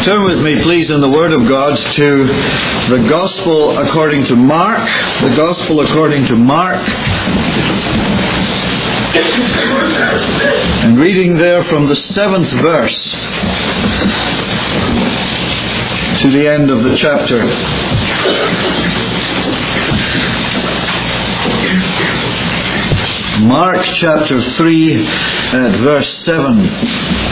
Turn with me, please, in the Word of God to the Gospel according to Mark. The Gospel according to Mark. And reading there from the 7th verse to the end of the chapter. Mark chapter 3 at verse 7.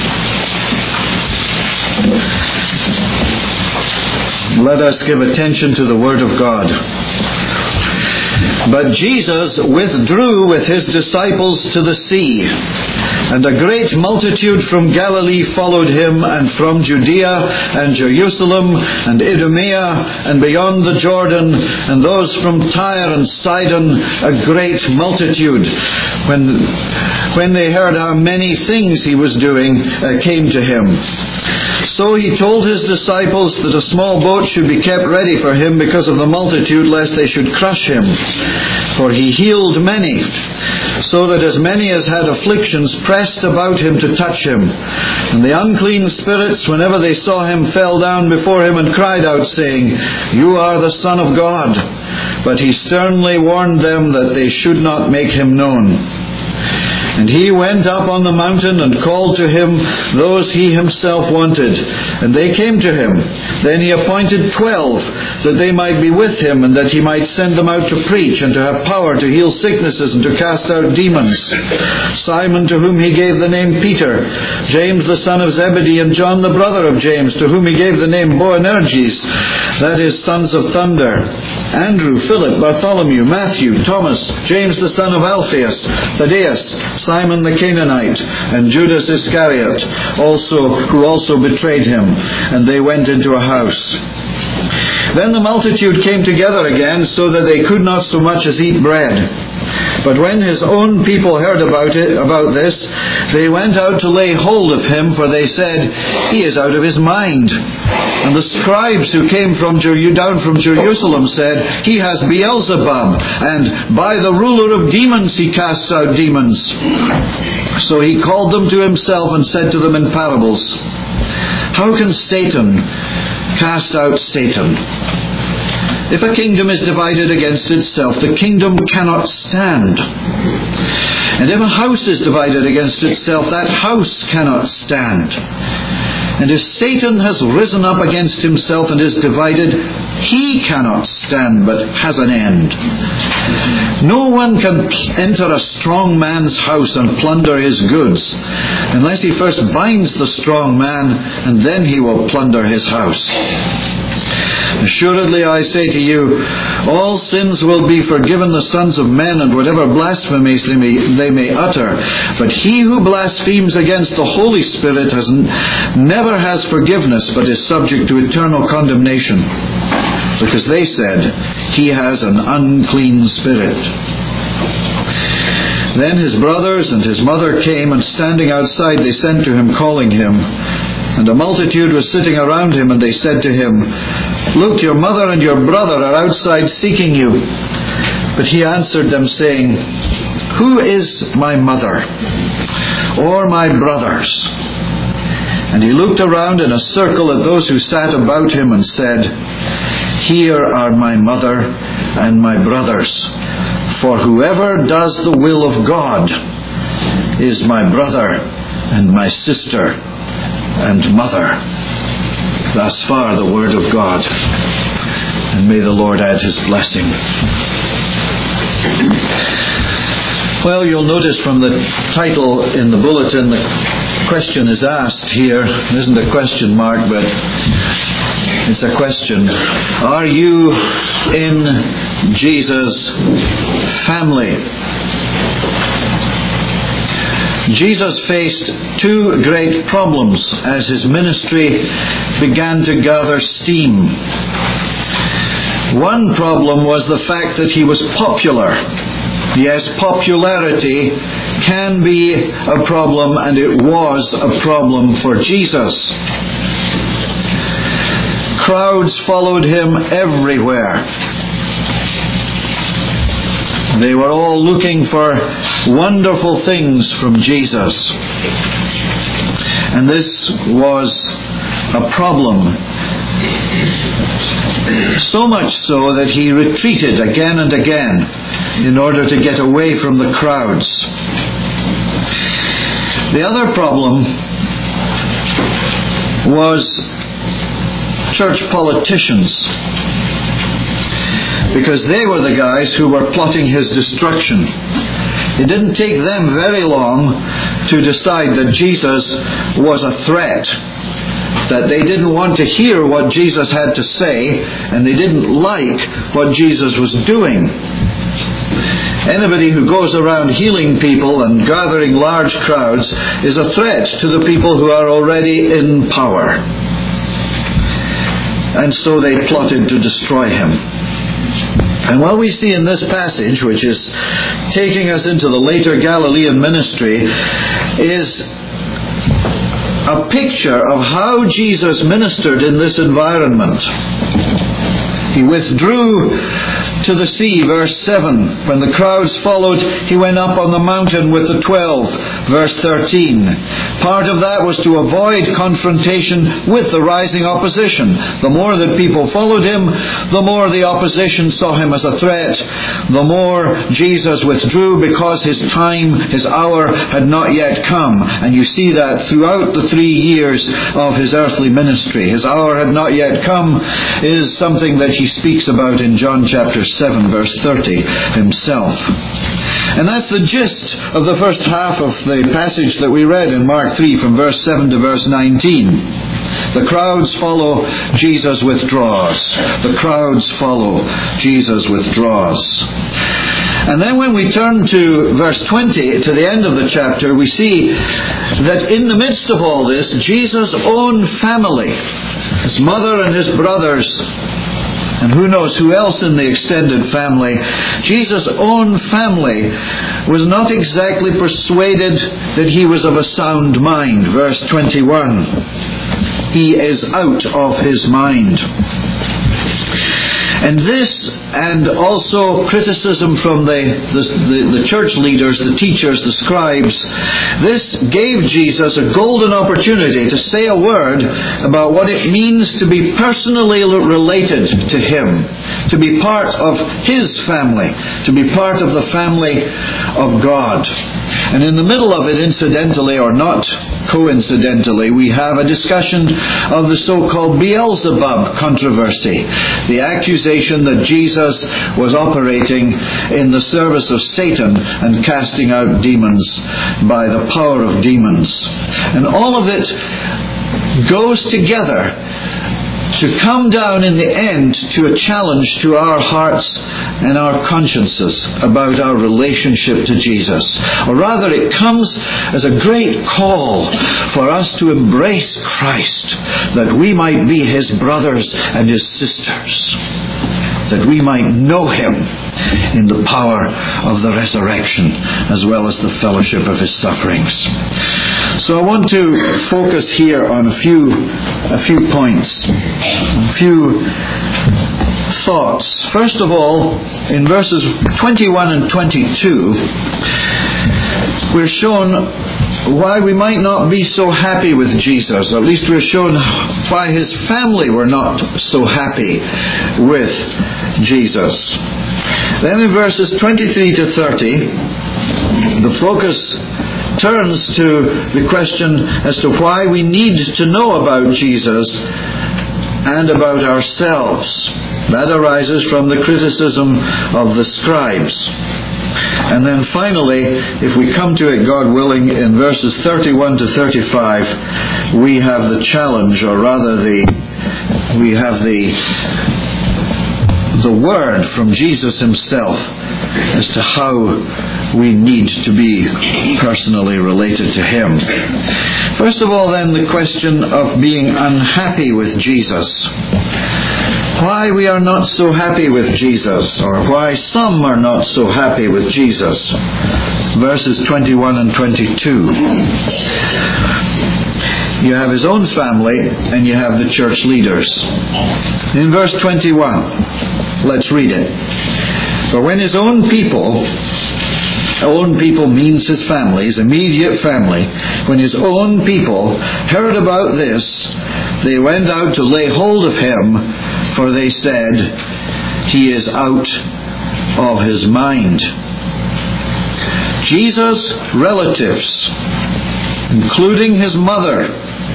Let us give attention to the Word of God. But Jesus withdrew with his disciples to the sea, and a great multitude from Galilee followed him, and from Judea and Jerusalem and Idumea and beyond the Jordan, and those from Tyre and Sidon, a great multitude. When they heard how many things he was doing, came to him. So he told his disciples that a small boat should be kept ready for him because of the multitude, lest they should crush him. For he healed many, so that as many as had afflictions pressed about him to touch him. And the unclean spirits, whenever they saw him, fell down before him and cried out, saying, "You are the Son of God." But he sternly warned them that they should not make him known. And he went up on the mountain and called to him those he himself wanted. And they came to him. Then he appointed 12, that they might be with him, and that he might send them out to preach, and to have power to heal sicknesses, and to cast out demons. Simon, to whom he gave the name Peter, James the son of Zebedee, and John the brother of James, to whom he gave the name Boanerges, that is, sons of thunder. Andrew, Philip, Bartholomew, Matthew, Thomas, James the son of Alphaeus, Thaddeus, Simon the Canaanite, and Judas Iscariot, who also betrayed him. And they went into a house. Then the multitude came together again, so that they could not so much as eat bread. But when his own people heard about this, they went out to lay hold of him, for they said, "He is out of his mind." And the scribes who came down from Jerusalem said, "He has Beelzebub, and by the ruler of demons he casts out demons." So he called them to himself and said to them in parables, "How can Satan cast out Satan? If a kingdom is divided against itself, the kingdom cannot stand. And if a house is divided against itself, that house cannot stand. And if Satan has risen up against himself and is divided, he cannot stand, but has an end. No one can enter a strong man's house and plunder his goods, unless he first binds the strong man, and then he will plunder his house. Assuredly, I say to you, all sins will be forgiven the sons of men, and whatever blasphemies they may utter. But he who blasphemes against the Holy Spirit never has forgiveness, but is subject to eternal condemnation. Because they said, he has an unclean spirit. Then his brothers and his mother came, and standing outside they sent to him, calling him. And a multitude was sitting around him, and they said to him, "Look, your mother and your brother are outside seeking you." But he answered them, saying, "Who is my mother or my brothers?" And he looked around in a circle at those who sat about him and said, "Here are my mother and my brothers. For whoever does the will of God is my brother and my sister and mother." Thus far the word of God. And may the Lord add his blessing. Well, you'll notice from the title in the bulletin, the question is asked here. It isn't a question mark, but it's a question. Are you in Jesus' family? Jesus faced two great problems as his ministry began to gather steam. One problem was the fact that he was popular. Yes, popularity can be a problem, and it was a problem for Jesus. Crowds followed him everywhere. They were all looking for wonderful things from Jesus. And this was a problem. So much so that he retreated again and again in order to get away from the crowds. The other problem was church politicians, because they were the guys who were plotting his destruction. It didn't take them very long to decide that Jesus was a threat, that they didn't want to hear what Jesus had to say, and they didn't like what Jesus was doing. Anybody who goes around healing people and gathering large crowds is a threat to the people who are already in power. And so they plotted to destroy him. And what we see in this passage, which is taking us into the later Galilean ministry, is a picture of how Jesus ministered in this environment. He withdrew to the sea, verse 7. When the crowds followed, he went up on the mountain with the 12, verse 13. Part of that was to avoid confrontation with the rising opposition. The more that people followed him, the more the opposition saw him as a threat. The more Jesus withdrew, because his time, his hour had not yet come. And you see that throughout the 3 years of his earthly ministry. His hour had not yet come is something that he speaks about in John chapter 7, verse 30 himself. And that's the gist of the first half of the passage that we read in Mark 3 from verse 7 to verse 19. The crowds follow, Jesus withdraws. The crowds follow, Jesus withdraws. And then when we turn to verse 20, to the end of the chapter, we see that in the midst of all this, Jesus' own family, his mother and his brothers, and who knows who else in the extended family, Jesus' own family was not exactly persuaded that he was of a sound mind. Verse 21. He is out of his mind. And this, and also criticism from the church leaders, the teachers, the scribes, this gave Jesus a golden opportunity to say a word about what it means to be personally related to him, to be part of his family, to be part of the family of God. And in the middle of it, incidentally or not coincidentally, we have a discussion of the so-called Beelzebub controversy, the accusation that Jesus was operating in the service of Satan and casting out demons by the power of demons. And all of it goes together to come down in the end to a challenge to our hearts and our consciences about our relationship to Jesus. Or rather, it comes as a great call for us to embrace Christ, that we might be his brothers and his sisters, that we might know him in the power of the resurrection as well as the fellowship of his sufferings. So I want to focus here on a few points, a few thoughts. First of all, in verses 21 and 22, we're shown why we might not be so happy with Jesus. At least we're shown why his family were not so happy with Jesus. Then in verses 23 to 30, the focus turns to the question as to why we need to know about Jesus and about ourselves. That arises from the criticism of the scribes. And then finally, if we come to it, God willing, in verses 31 to 35, we have the challenge, or rather we have the word from Jesus himself as to how we need to be personally related to him. First of all, then, the question of being unhappy with Jesus. Why we are not so happy with Jesus, or why some are not so happy with Jesus. Verses 21 and 22. You have his own family, and you have the church leaders. In verse 21, let's read it. For when his own people own people means his family, his immediate family, when his own people heard about this, they went out to lay hold of him, for they said, he is out of his mind. Jesus' relatives, including his mother,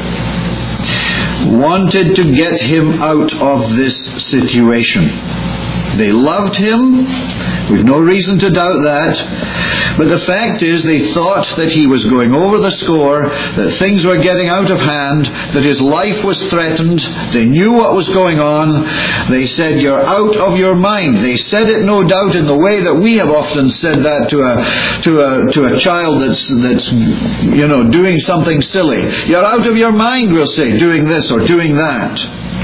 wanted to get him out of this situation. They loved him. We've no reason to doubt that. But the fact is, they thought that he was going over the score, that things were getting out of hand, that his life was threatened. They knew what was going on. They said, you're out of your mind. They said it, no doubt, in the way that we have often said that to a child that's doing something silly. You're out of your mind, we'll say, doing this or doing that.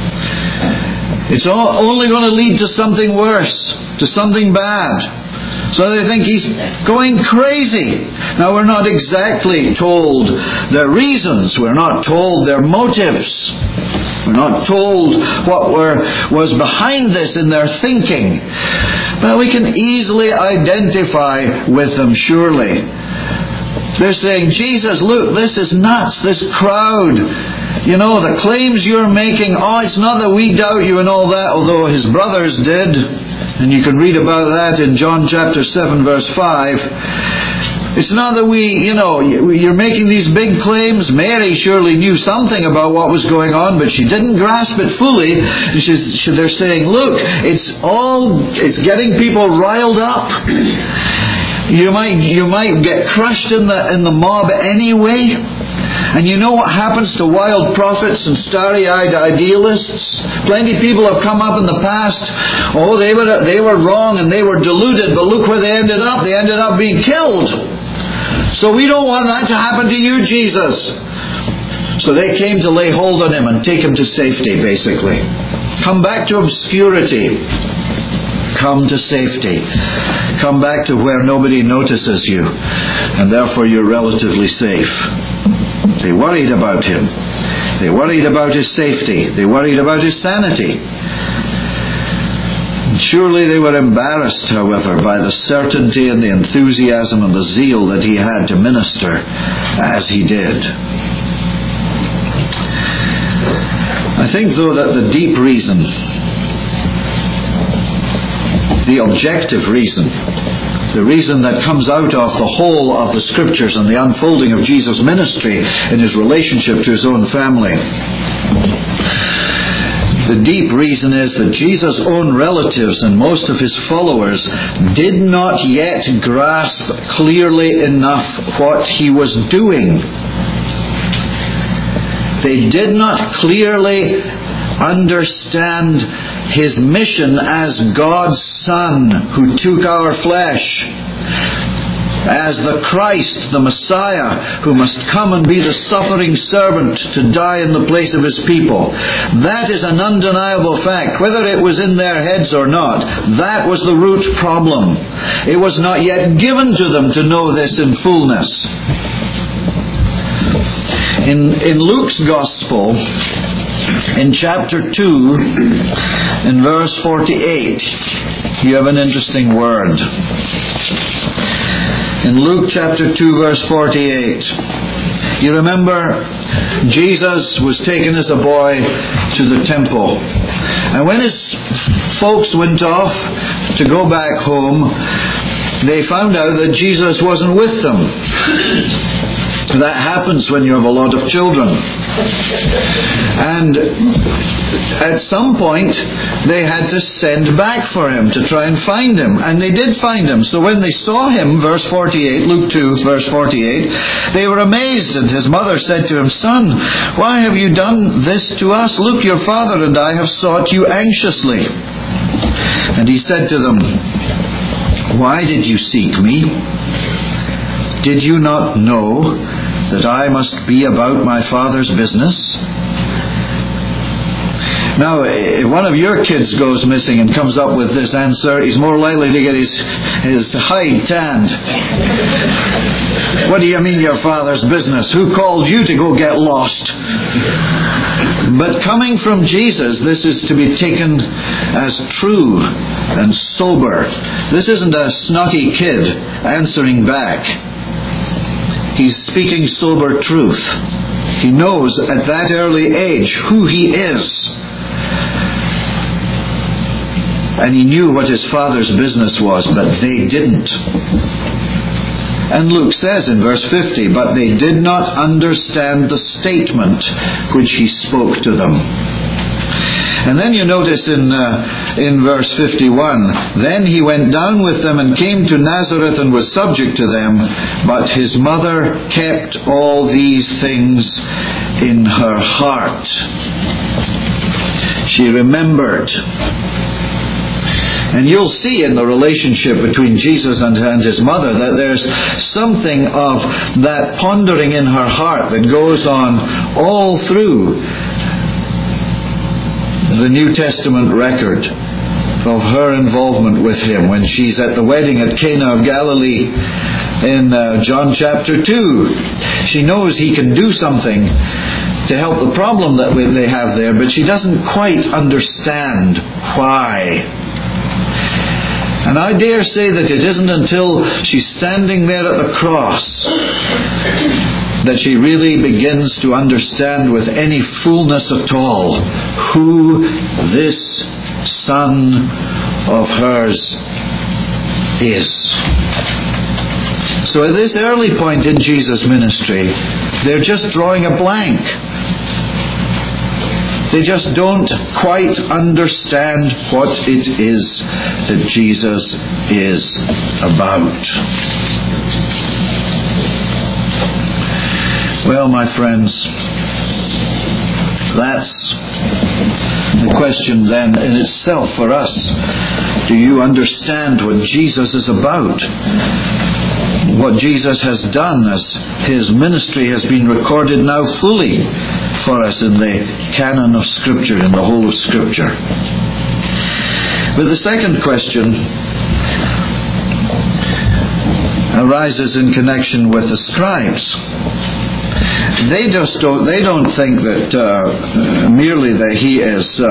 It's only going to lead to something worse, to something bad. So they think he's going crazy. Now, we're not exactly told their reasons. We're not told their motives. We're not told what was behind this in their thinking. But we can easily identify with them, surely. They're saying, Jesus, look, this is nuts, this crowd. The claims you're making, it's not that we doubt you and all that, although his brothers did. And you can read about that in John chapter 7, verse 5. It's not that you're making these big claims. Mary surely knew something about what was going on, but she didn't grasp it fully. They're saying, look, it's getting people riled up. You might get crushed in the mob anyway. And you know what happens to wild prophets and starry-eyed idealists? Plenty of people have come up in the past. They were wrong and they were deluded, but look where they ended up. They ended up being killed. So we don't want that to happen to you, Jesus. So they came to lay hold on him and take him to safety, basically. Come back to obscurity. Come to safety. Come back to where nobody notices you, and therefore you're relatively safe. They worried about him. They worried about his safety. They worried about his sanity. Surely they were embarrassed, however, by the certainty and the enthusiasm and the zeal that he had to minister as he did. I think, though, that the deep reason, the objective reason, the reason that comes out of the whole of the Scriptures and the unfolding of Jesus' ministry in his relationship to his own family, the deep reason is that Jesus' own relatives and most of his followers did not yet grasp clearly enough what he was doing. They did not clearly understand his mission as God's Son who took our flesh, as the Christ, the Messiah, who must come and be the suffering servant to die in the place of his people. That is an undeniable fact. Whether it was in their heads or not, that was the root problem. It was not yet given to them to know this in fullness. In Luke's Gospel, in chapter 2, in verse 48, you have an interesting word. In Luke chapter 2, verse 48, you remember Jesus was taken as a boy to the temple. And when his folks went off to go back home, they found out that Jesus wasn't with them. That happens when you have a lot of children. And at some point, they had to send back for him to try and find him. And they did find him. So when they saw him, verse 48, Luke 2, verse 48, they were amazed. And his mother said to him, "Son, why have you done this to us? Look, your father and I have sought you anxiously." And he said to them, "Why did you seek me? Did you not know that I must be about my Father's business?" Now, if one of your kids goes missing and comes up with this answer, he's more likely to get his hide tanned. What do you mean your father's business? Who called you to go get lost? But coming from Jesus, this is to be taken as true and sober. This isn't a snotty kid answering back. He's speaking sober truth. He knows at that early age who he is. And he knew what his father's business was, but they didn't. And Luke says in verse 50, but they did not understand the statement which he spoke to them. And then you notice in verse 51, then he went down with them and came to Nazareth and was subject to them, but his mother kept all these things in her heart. She remembered. And you'll see in the relationship between Jesus and his mother that there's something of that pondering in her heart that goes on all through the New Testament record of her involvement with him when she's at the wedding at Cana of Galilee in John chapter 2. She knows he can do something to help the problem that they have there, but she doesn't quite understand why. And I dare say that it isn't until she's standing there at the cross that she really begins to understand with any fullness at all who this son of hers is. So at this early point in Jesus' ministry, they're just drawing a blank. They just don't quite understand what it is that Jesus is about. Well, my friends, that's the question then in itself for us. Do you understand what Jesus is about? What Jesus has done as his ministry has been recorded now fully for us in the canon of Scripture, in the whole of Scripture. But the second question arises in connection with the scribes. They don't think that merely that he is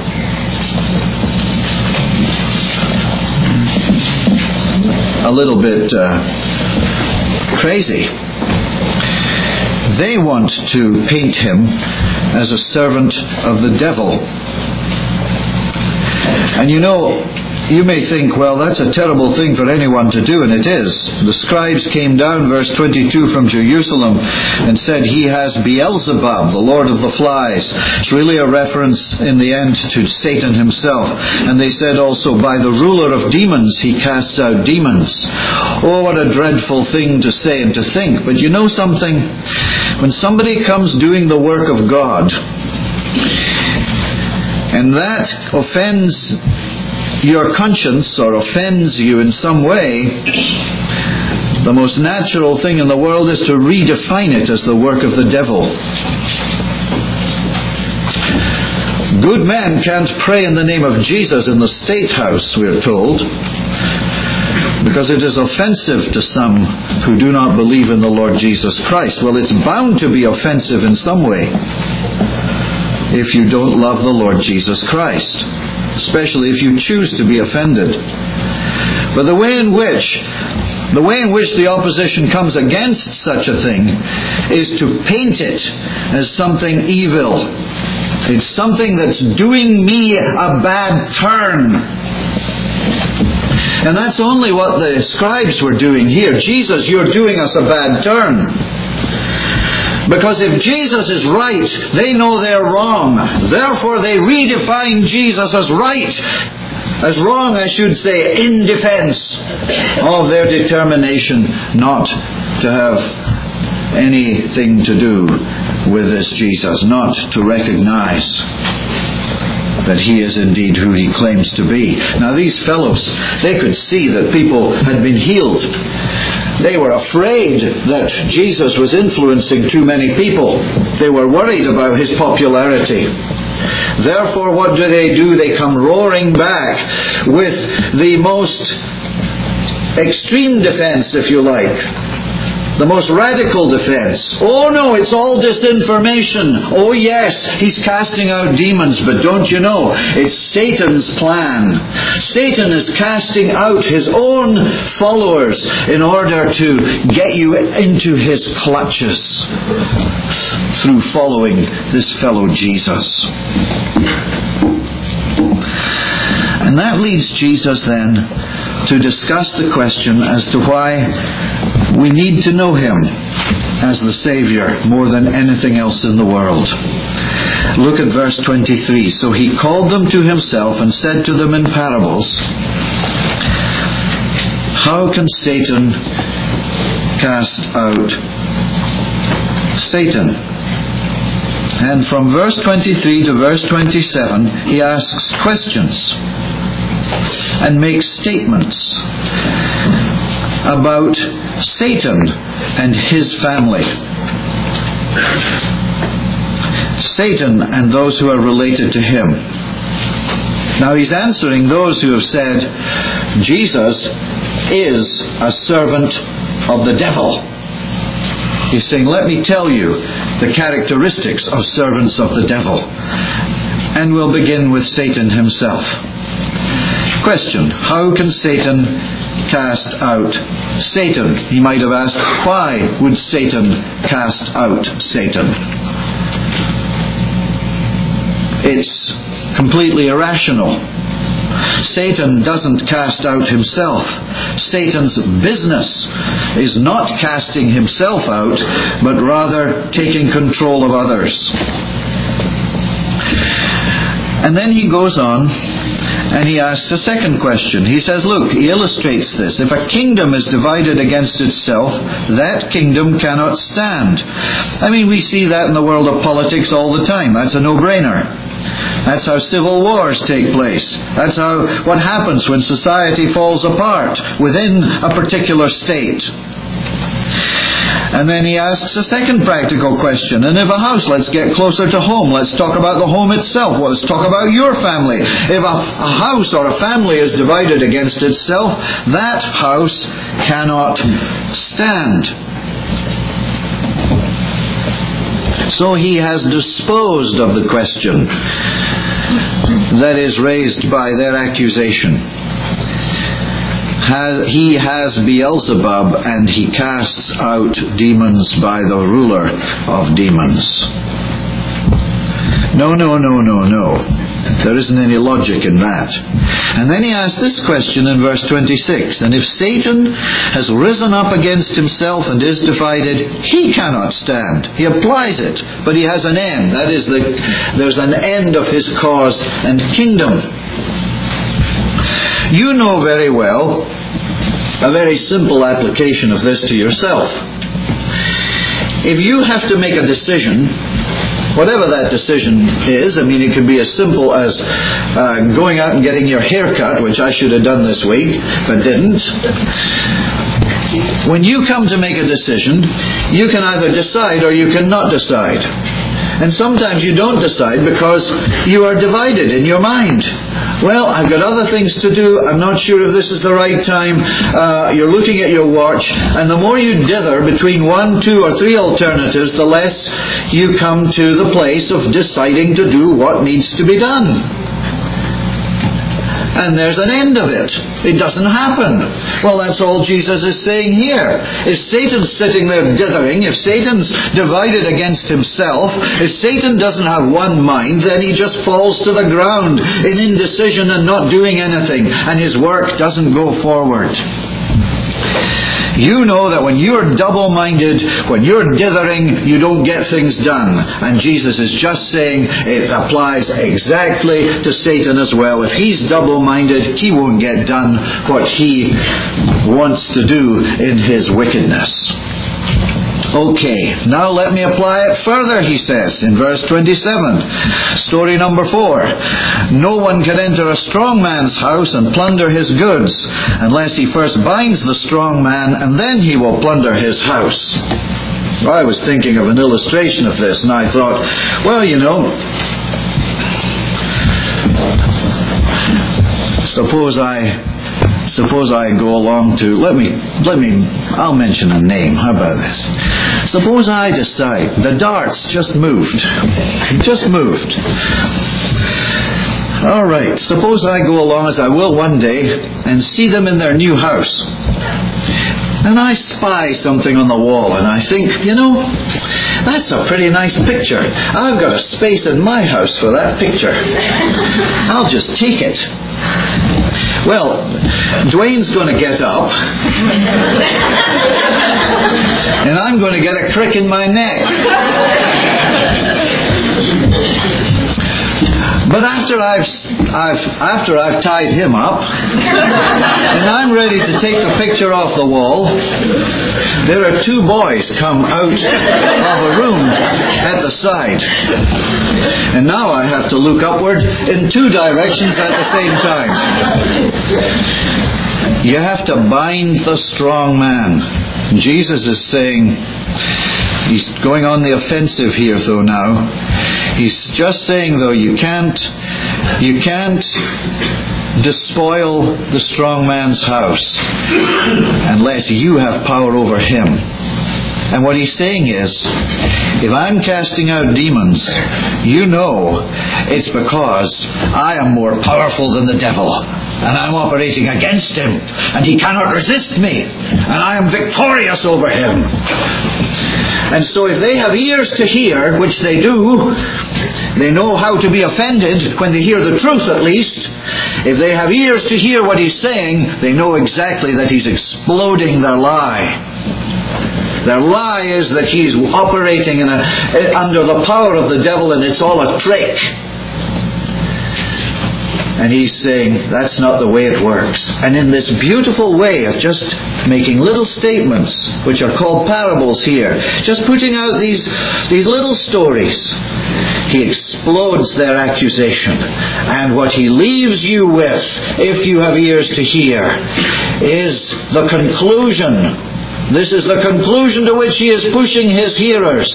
a little bit crazy. They want to paint him as a servant of the devil. And you may think, well, that's a terrible thing for anyone to do, and it is. The scribes came down, verse 22, from Jerusalem and said, he has Beelzebub, the lord of the flies. It's really a reference in the end to Satan himself. And they said also, by the ruler of demons he casts out demons. Oh, what a dreadful thing to say and to think. But you know something? When somebody comes doing the work of God, and that offends your conscience or offends you in some way, the most natural thing in the world is to redefine it as the work of the devil. Good men can't pray in the name of Jesus in the State House, we're told, because it is offensive to some who do not believe in the Lord Jesus Christ. Well, it's bound to be offensive in some way if you don't love the Lord Jesus Christ, especially if you choose to be offended. But the way in which the opposition comes against such a thing is to paint it as something evil. It's something that's doing me a bad turn. And that's only what the scribes were doing here. Jesus, you're doing us a bad turn. Because if Jesus is right, they know they're wrong. Therefore, they redefine Jesus as right. As wrong, I should say, in defense of their determination not to have anything to do with this Jesus, not to recognize that he is indeed who he claims to be. Now, these fellows, they could see that people had been healed. They were afraid that Jesus was influencing too many people. They were worried about his popularity. Therefore, what do? They come roaring back with the most extreme defense, if you like. The most radical defense. Oh no, it's all disinformation. Oh yes, he's casting out demons, but don't you know, it's Satan's plan. Satan is casting out his own followers in order to get you into his clutches through following this fellow Jesus. And that leads Jesus then to discuss the question as to why we need to know him as the Savior more than anything else in the world. Look at verse 23. So he called them to himself and said to them in parables, how can Satan cast out Satan? And from verse 23 to verse 27, he asks questions and makes statements about Satan and his family. Satan and those who are related to him. Now he's answering those who have said Jesus is a servant of the devil. He's saying, let me tell you the characteristics of servants of the devil. And we'll begin with Satan himself. Question, how can Satan cast out Satan? He might have asked, why would Satan cast out Satan? It's completely irrational. Satan doesn't cast out himself. Satan's business is not casting himself out, but rather taking control of others. And then he goes on and he asks a second question. He says, look, he illustrates this. If a kingdom is divided against itself, that kingdom cannot stand. I mean, we see that in the world of politics all the time. That's a no-brainer. That's how civil wars take place. That's what happens when society falls apart within a particular state. And then he asks a second practical question. And if a house, let's get closer to home. Let's talk about the home itself. Let's talk about your family. If a house or a family is divided against itself, that house cannot stand. So he has disposed of the question that is raised by their accusation. He has Beelzebub, and he casts out demons by the ruler of demons. No. There isn't any logic in that. And then he asks this question in verse 26. And if Satan has risen up against himself and is divided, he cannot stand. He applies it, but he has an end. That is, there's an end of his cause and kingdom. You know very well a very simple application of this to yourself. If you have to make a decision, whatever that decision is, I mean, it could be as simple as going out and getting your hair cut, which I should have done this week, but didn't. When you come to make a decision, you can either decide or you cannot decide. And sometimes you don't decide because you are divided in your mind. Well, I've got other things to do. I'm not sure if this is the right time. You're looking at your watch. And the more you dither between 1, 2, or 3 alternatives, the less you come to the place of deciding to do what needs to be done. And there's an end of it. It doesn't happen. Well, that's all Jesus is saying here. If Satan's sitting there dithering, if Satan's divided against himself, if Satan doesn't have one mind, then he just falls to the ground in indecision and not doing anything, and his work doesn't go forward. You know that when you're double-minded, when you're dithering, you don't get things done. And Jesus is just saying it applies exactly to Satan as well. If he's double-minded, he won't get done what he wants to do in his wickedness. Okay, now let me apply it further, he says, in verse 27. Story number 4. No one can enter a strong man's house and plunder his goods unless he first binds the strong man, and then he will plunder his house. I was thinking of an illustration of this, and I thought, well, you know, Suppose I go along to, I'll mention a name. How about this? Suppose I decide, the darts just moved. All right, suppose I go along, as I will one day, and see them in their new house. And I spy something on the wall, and I think, that's a pretty nice picture. I've got a space in my house for that picture. I'll just take it. Well, Dwayne's going to get up, and I'm going to get a crick in my neck. But after I've tied him up, and I'm ready to take the picture off the wall, there are two boys come out of a room at the side. And now I have to look upward in two directions at the same time. You have to bind the strong man. Jesus is saying, he's going on the offensive here though now. He's just saying though, you can't despoil the strong man's house unless you have power over him. And what he's saying is, if I'm casting out demons, it's because I am more powerful than the devil. And I'm operating against him. And he cannot resist me. And I am victorious over him. And so if they have ears to hear, which they do, they know how to be offended when they hear the truth at least. If they have ears to hear what he's saying, they know exactly that he's exploding their lie. Their lie is that he's operating under the power of the devil, and it's all a trick. And he's saying, that's not the way it works. And in this beautiful way of just making little statements, which are called parables here, just putting out these little stories, he explodes their accusation. And what he leaves you with, if you have ears to hear, is the conclusion. This is the conclusion to which he is pushing his hearers.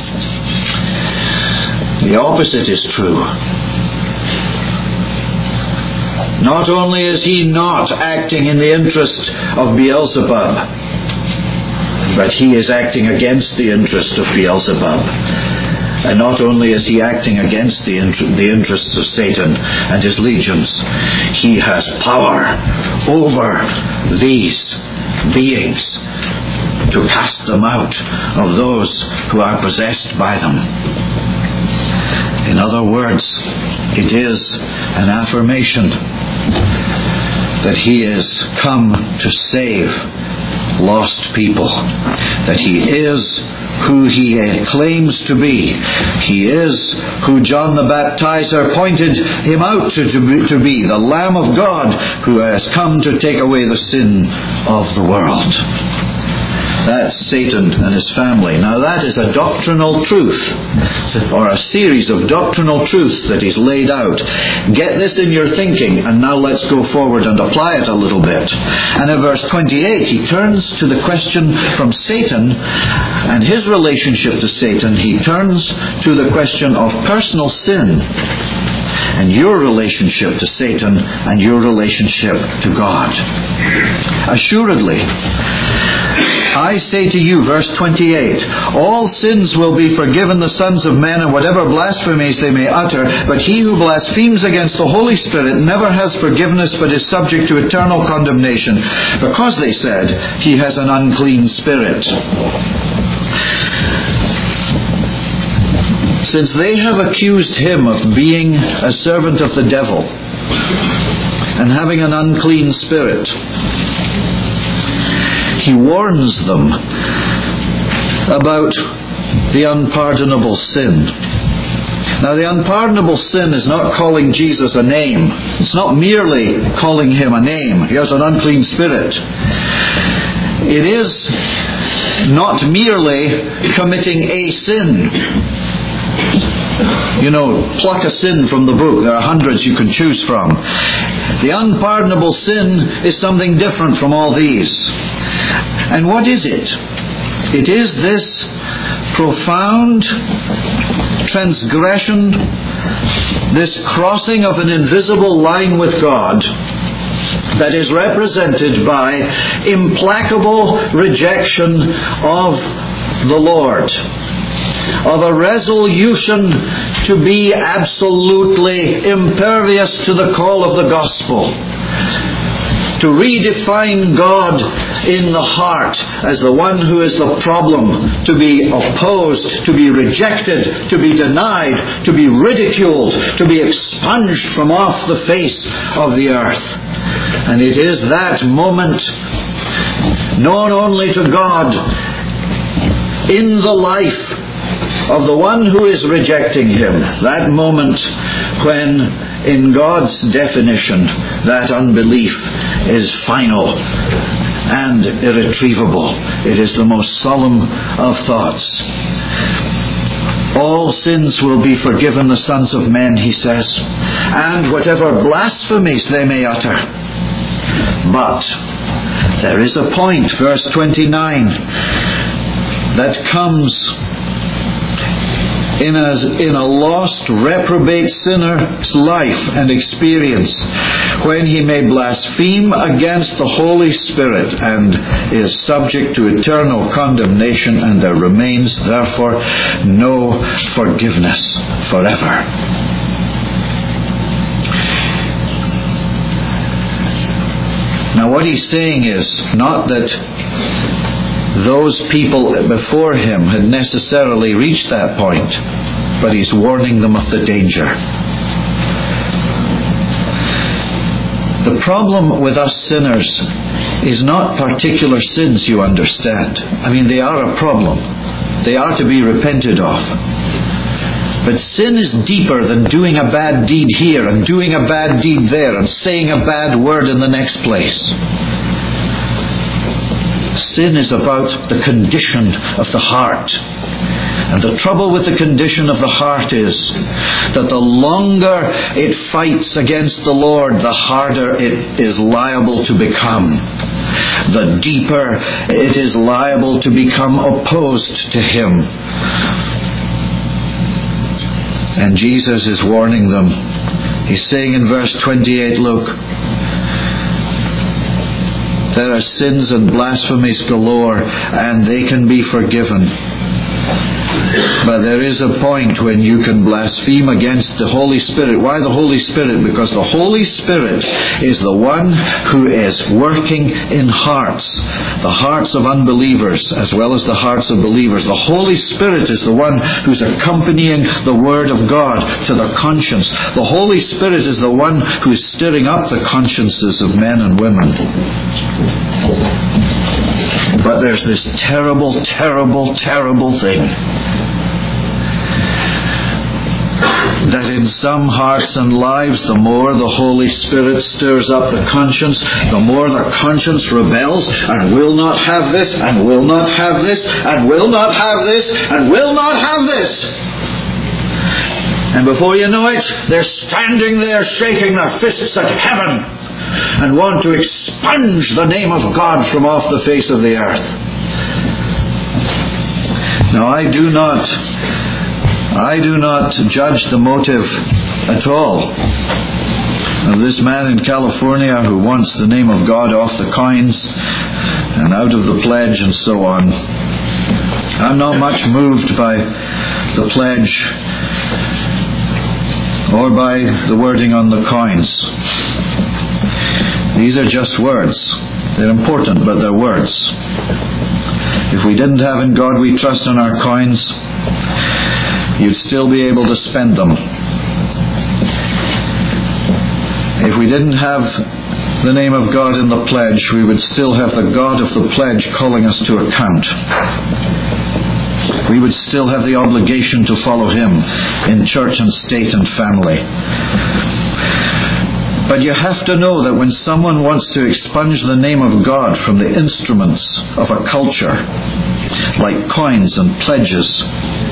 The opposite is true. Not only is he not acting in the interest of Beelzebub, but he is acting against the interest of Beelzebub. And not only is he acting against the interests of Satan and his legions, he has power over these beings to cast them out of those who are possessed by them. In other words, it is an affirmation that he is come to save lost people, that he is who he claims to be. He is who John the Baptizer pointed him out to be, the Lamb of God who has come to take away the sin of the world. That's Satan and his family. Now that is a doctrinal truth, or a series of doctrinal truths that he's laid out. Get this in your thinking, and now let's go forward and apply it a little bit. And in verse 28, he turns to the question from Satan and his relationship to Satan. He turns to the question of personal sin and your relationship to Satan and your relationship to God. Assuredly, I say to you, verse 28, all sins will be forgiven the sons of men, and whatever blasphemies they may utter, but he who blasphemes against the Holy Spirit never has forgiveness, but is subject to eternal condemnation, because they said, he has an unclean spirit. Since they have accused him of being a servant of the devil and having an unclean spirit, he warns them about the unpardonable sin. Now, the unpardonable sin is not calling Jesus a name. It's not merely calling him a name. He has an unclean spirit. It is not merely committing a sin. Pluck a sin from the book. There are hundreds you can choose from. The unpardonable sin is something different from all these. And what is it? It is this profound transgression, this crossing of an invisible line with God, that is represented by implacable rejection of the Lord, of a resolution to be absolutely impervious to the call of the gospel, to redefine God in the heart as the one who is the problem, to be opposed, to be rejected, to be denied, to be ridiculed, to be expunged from off the face of the earth. And it is that moment, known only to God, in the life of the one who is rejecting him, that moment when, in God's definition, that unbelief is final and irretrievable. It is the most solemn of thoughts. All sins will be forgiven the sons of men, he says, and whatever blasphemies they may utter. But there is a point, verse 29, that comes in a lost, reprobate sinner's life and experience, when he may blaspheme against the Holy Spirit and is subject to eternal condemnation, and there remains therefore no forgiveness forever. Now what he's saying is not that those people before him had necessarily reached that point, but he's warning them of the danger. The problem with us sinners is not particular sins, you understand. I mean, they are a problem. They are to be repented of. But sin is deeper than doing a bad deed here and doing a bad deed there and saying a bad word in the next place. Sin is about the condition of the heart. And the trouble with the condition of the heart is that the longer it fights against the Lord, the harder it is liable to become. The deeper it is liable to become opposed to Him. And Jesus is warning them. He's saying in verse 28, look, there are sins and blasphemies galore, and they can be forgiven. But there is a point when you can blaspheme against the Holy Spirit. Why the Holy Spirit? Because the Holy Spirit is the one who is working in hearts. The hearts of unbelievers as well as the hearts of believers. The Holy Spirit is the one who's accompanying the Word of God to the conscience. The Holy Spirit is the one who is stirring up the consciences of men and women. But there's this terrible, terrible, terrible thing. That in some hearts and lives, the more the Holy Spirit stirs up the conscience, the more the conscience rebels and will not have this, and will not have this, and will not have this, and will not have this. And before you know it, they're standing there shaking their fists at heaven and want to expunge the name of God from off the face of the earth. Now I do not judge the motive at all of this man in California who wants the name of God off the coins and out of the pledge and so on. I'm not much moved by the pledge or by the wording on the coins. These are just words. They're important, but they're words. If we didn't have in God we trust on our coins, you'd still be able to spend them. If we didn't have the name of God in the pledge, we would still have the God of the pledge calling us to account. We would still have the obligation to follow Him in church and state and family. But you have to know that when someone wants to expunge the name of God from the instruments of a culture, like coins and pledges,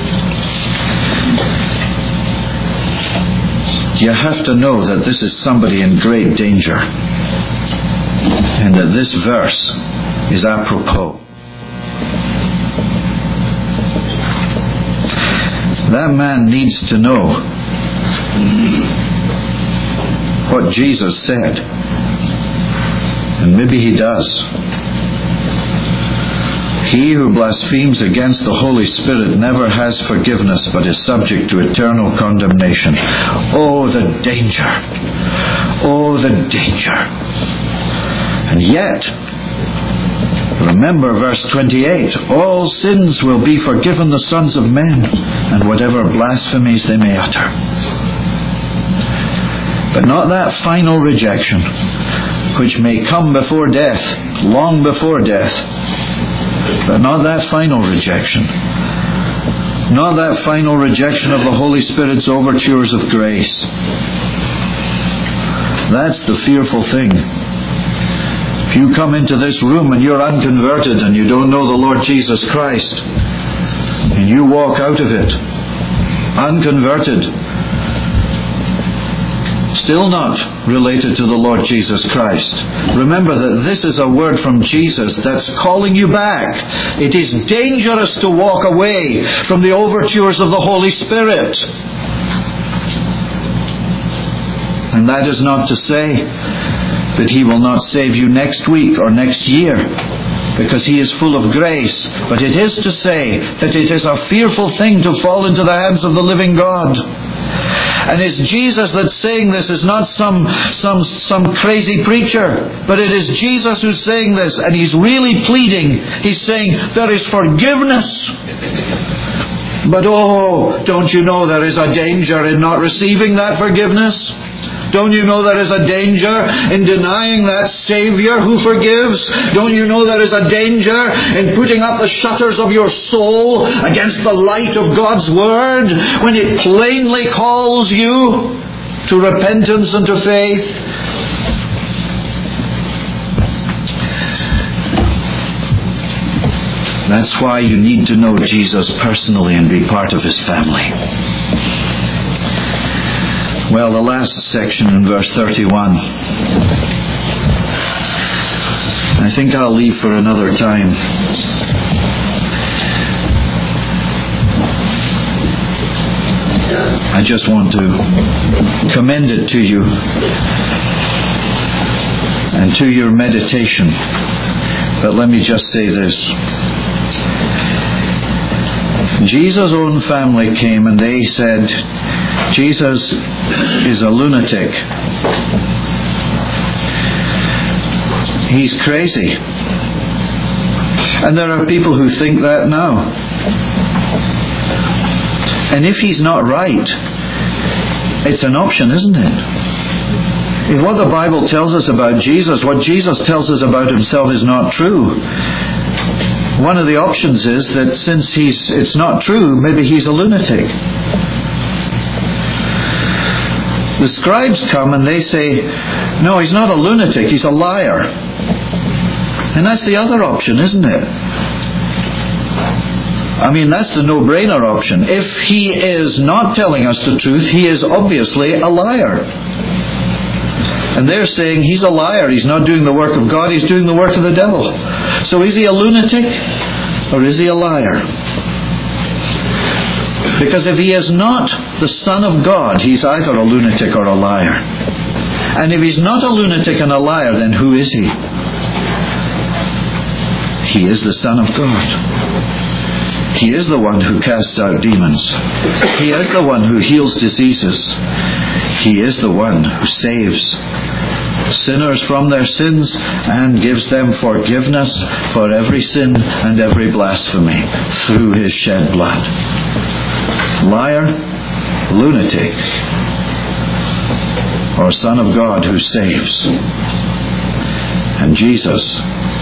you have to know that this is somebody in great danger, and that this verse is apropos. That man needs to know what Jesus said. And maybe he does. He who blasphemes against the Holy Spirit never has forgiveness, but is subject to eternal condemnation. Oh, the danger! Oh, the danger! And yet, remember verse 28, all sins will be forgiven the sons of men, and whatever blasphemies they may utter. But not that final rejection, which may come before death, long before death. But not that final rejection. Not that final rejection of the Holy Spirit's overtures of grace. That's the fearful thing. If you come into this room and you're unconverted and you don't know the Lord Jesus Christ, and you walk out of it unconverted, still not related to the Lord Jesus Christ, remember that this is a word from Jesus that's calling you back. It is dangerous to walk away from the overtures of the Holy Spirit. And that is not to say that He will not save you next week or next year, because He is full of grace. But it is to say that it is a fearful thing to fall into the hands of the living God. And it's Jesus that's saying this. Is not some crazy preacher, but it is Jesus who's saying this, and He's really pleading. He's saying there is forgiveness, but oh, don't you know there is a danger in not receiving that forgiveness? Don't you know there is a danger in denying that Savior who forgives? Don't you know there is a danger in putting up the shutters of your soul against the light of God's Word when it plainly calls you to repentance and to faith? That's why you need to know Jesus personally and be part of His family. Well, the last section in verse 31, I think I'll leave for another time. I just want to commend it to you and to your meditation. But let me just say this. Jesus' own family came and they said, Jesus is a lunatic. He's crazy. And there are people who think that now. And if he's not right, it's an option, isn't it? If what the Bible tells us about Jesus, what Jesus tells us about Himself is not true, one of the options is that since it's not true, maybe he's a lunatic. The scribes come and they say, no, he's not a lunatic, he's a liar. And that's the other option, isn't it? I mean, that's the no-brainer option. If he is not telling us the truth, he is obviously a liar. And they're saying he's a liar, he's not doing the work of God, he's doing the work of the devil. So is he a lunatic or is he a liar? Because if he is not the Son of God, he's either a lunatic or a liar. And if he's not a lunatic and a liar, then who is he? He is the Son of God. He is the one who casts out demons. He is the one who heals diseases. He is the one who saves sinners from their sins and gives them forgiveness for every sin and every blasphemy through His shed blood. Liar, lunatic, or Son of God who saves. And Jesus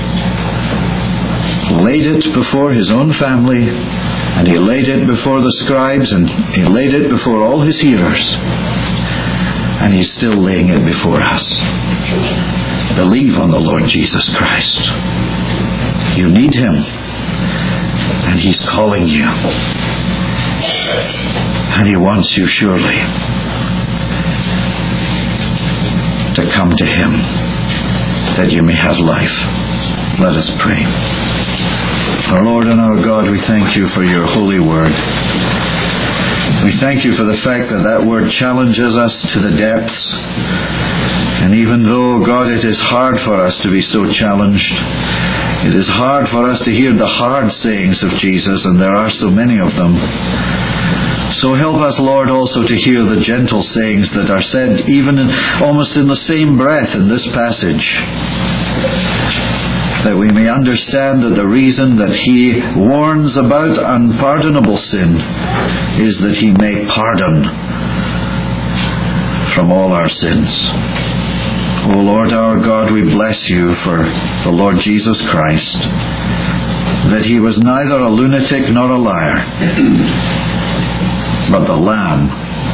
laid it before His own family, and He laid it before the scribes, and He laid it before all His hearers, and He's still laying it before us. Believe on the Lord Jesus Christ. You need Him, and He's calling you. And He wants you surely to come to Him that you may have life. Let us pray. Our Lord and our God, we thank You for Your holy word. We thank You for the fact that that word challenges us to the depths. And even though, God, it is hard for us to be so challenged, it is hard for us to hear the hard sayings of Jesus, and there are so many of them. So help us, Lord, also to hear the gentle sayings that are said even almost in the same breath in this passage, that we may understand that the reason that he warns about unpardonable sin is that he may pardon from all our sins. O Lord our God, we bless you for the Lord Jesus Christ, that he was neither a lunatic nor a liar, but the Lamb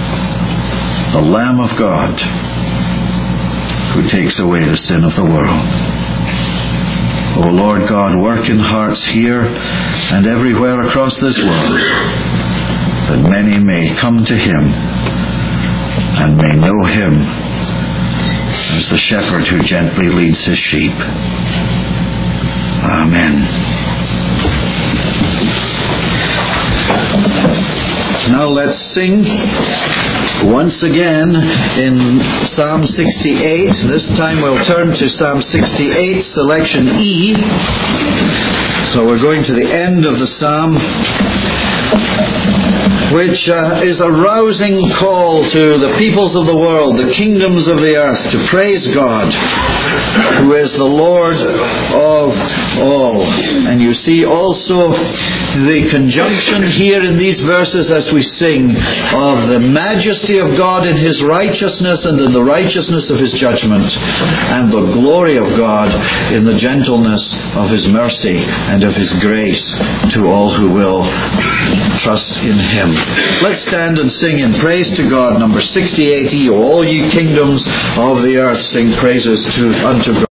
of God, who takes away the sin of the world. O Lord God, work in hearts here and everywhere across this world, that many may come to him and may know him as the shepherd who gently leads his sheep. Amen. Now let's sing once again in Psalm 68. This time we'll turn to Psalm 68, selection E. So we're going to the end of the psalm, which is a rousing call to the peoples of the world, the kingdoms of the earth, to praise God, who is the Lord of all. And you see also the conjunction here in these verses as we sing of the majesty of God in his righteousness and in the righteousness of his judgment, and the glory of God in the gentleness of his mercy and of his grace to all who will trust in him. Let's stand and sing in praise to God, number 68, O all ye kingdoms of the earth, sing praises unto God.